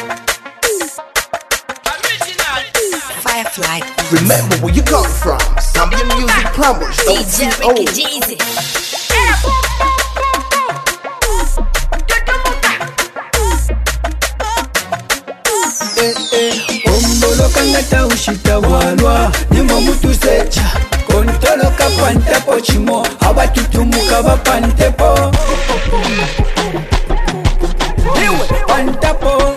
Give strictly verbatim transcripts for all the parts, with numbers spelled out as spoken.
Firefly. Remember where you come from. Zambian Music Plumbers. D J Ricky Jeezy. Ombolo kangata ushita walwa Nimo mutu secha Kontolo kapante po chimo Hawa tutumuka wapante po Niwe panta po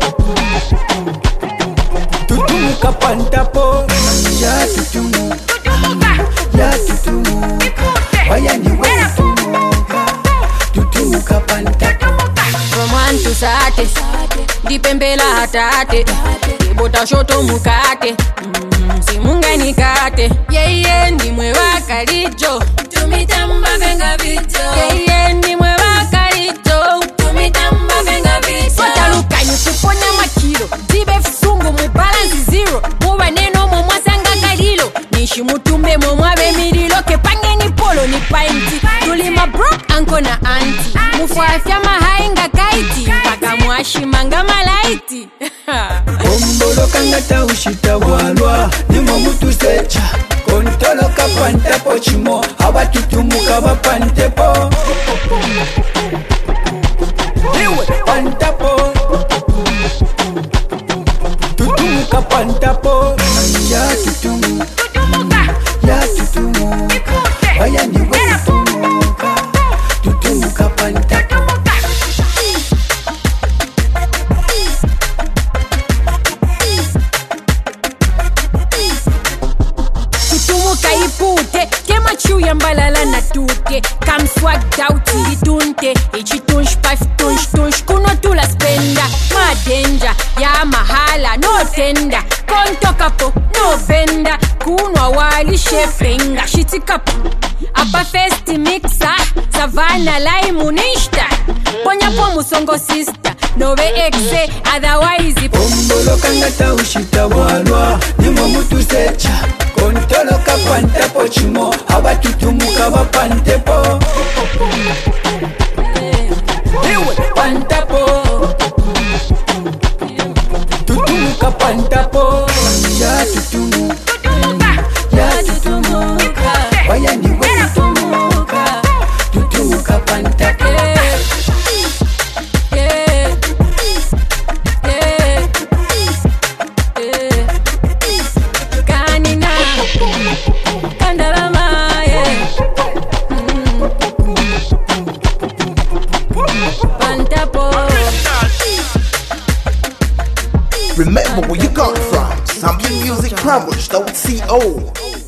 Tutumuka panta po Ya tutumuka Ya tutumuka Waya niwe tutumuka Tutumuka panta po From one to sate Dipembela hatate Ibota shoto mukate mm, Simunga nikate Yeye yeah, ndi mwe wakalijo Tumitamba venga vito Yeye yeah, ndi mwe wakalijo Tumitamba venga vito Sota luka nyukuponya makilo Dibe fisungu mubalansi zero Muwa neno mumwa sanga kalilo Nishi mutumbe mumwa bemirilo Kepange ni polo ni painti Tulima bro anko na anti Mufuafya mahainga kaiti Paka mwashimanga malaiti Ombolo kangata ushita walwa Nimo mutu secha Kontolo kapante po chimo Hawa tutumuka wapante po Niwe panta po Tutumuka panta po Ya tutumuka Ya tutumuka Waya niwe tutumuka Tutumuka panta po Kaipute, kema chuya mbalala na tuke Kam swag dauti litunte Ichi tunsh paf tunsh tunsh Kuno tula spenda Ma danger, ya mahala no tenda Konto kapo, no venda Kuno wali shefenga Shiti kapo Apa festi mixa Savana laimu nishta Ponya po musongo sister Nove exe, otherwise Ombolo kangata ushita walwa Nimo mutu secha Kontolo kapante po chimo Hawa tutumuka wapante po Niwe panta po Tutumuka panta po Ya tutumuka Ya tutumuka Waya niwe tutumuka Tutumuka panta po Remember where you come from. Zambian Music Plumbers. Don't C O